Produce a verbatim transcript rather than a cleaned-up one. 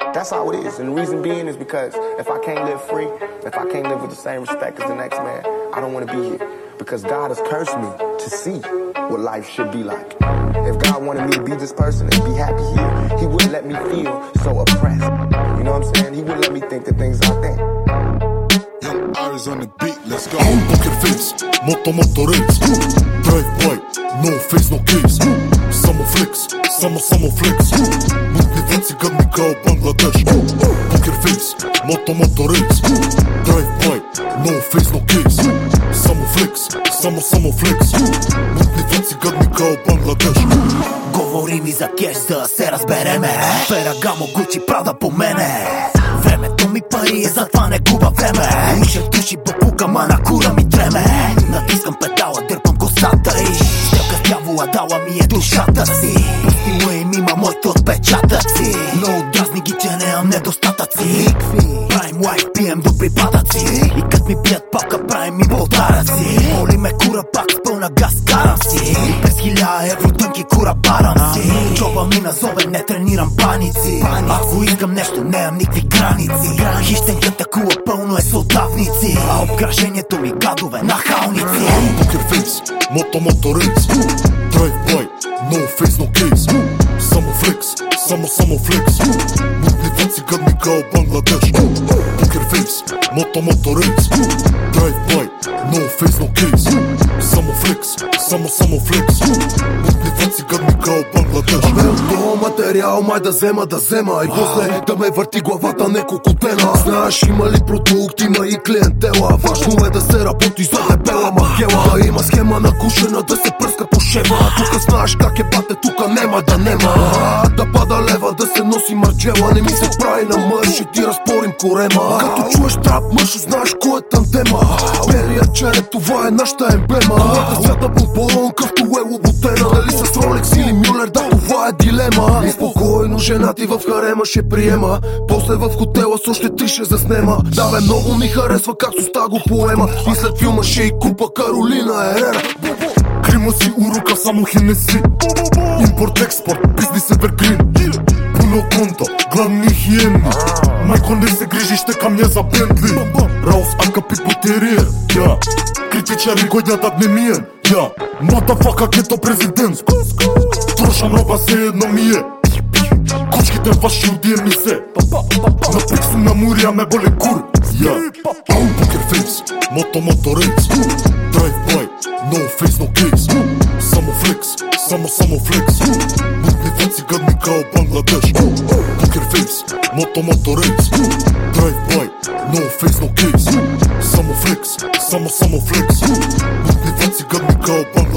That's how it is. And the reason being is because if I can't live free, if I can't live with the same respect as the next man, I don't want to be here. Because God has cursed me to see what life should be like. If God wanted me to be this person and be happy here, he wouldn't let me feel so oppressed. You know what I'm saying? He wouldn't let me think the things I think. Young Iris on the beat, let's go. Poker face, moto moto race. Drive by, no face, no case. Samo flex, samo samo flex. Mutni fancy got me kao Bangladesh. Poker face, moto moto race. Drive by, no face, no case. Samo flex, samo samo flex. Mutni fancy got me kao Bangladesh. Говори ми за кеш, да се разбереме. Ферагамо, Гучи, Прада по мене. Времето ми пари е, затова не губа време. Ушът души бапука, ма на кура ми треме. Натискам педала, дърпам косата и стрелка с дявола, дала ми е душата си. Пусти му им има моите отпечатъци. Но дразни ги, че нямам недостатъци. Правим лайк, пием до припадъци. И кът ми бият палка, правим и болтаръци. Моли ме кура, пак с пълна газ карам си. И без хиляда евро тънки кура барам си. Джоба ми назове, не тренирам паници. Ако искам нещо, нямам никакви граници. Хищенката кула пълно е с отдавници. А обкръжението ми гадове нахалници. Покер фейс, мото мото рейс. Драйв бай, no face, no case. Само флекс, само само флекс. Мутни фанци гад ми као Бангладеш. Покер фейс, мото мото рейс. Драйв бай, no face, no case. Само флекс, само само флекс. Мутни фанци гад ми као Бангладеш. Абе от материал май да взема, да взема. И после да ме върти главата неколко дена. Знаеш има ли продукт, има и клиентела. Важно е да се работи за дебела магела. Да има схема на кушена, да се пръска по шема. Тука знаеш как е бате, тука нема да нема. А, да пада лева, да се носи марджела. Не ми се прави на мъж и ти разпорим корема. Като чуеш трап мъж, знаеш кой е тандема. Белия череп, това е нашата емблема. Това е свята бомбон, къвто е лоботена. Дали с Ролекс или Мюлер, да това е дилема. И спокойно жена ти в харема ще приема. После в хотела с още три ще заснема. Да бе, много ми харесва как с уста го поема. И след филма ще и купа Каролина Ерера. Крима си урука, само Хенеси. Импорт-експорт, бизнес Evergreen. Пълно конто, гладни хиени. Майко не се грижи, ще камня за Бентли. Раус Акапи потерия, я. Критичари годнята днемиен, я. Матафака кето президент. Трошам роба се едно ми е. Кучките ваши удие ми се. На пикси на Мурия ме боле кур, я. Покер фейс, мото мото рейс. Драйв бай, no face, no case. Само флекс, само само флекс. Мутни фанци гад ми као Бангладеш. Покер фейс, мото мото рейс. Драйв бай, no face, no case. Само флекс, само само флекс. Мутни фанци гад ми као Бангладеш.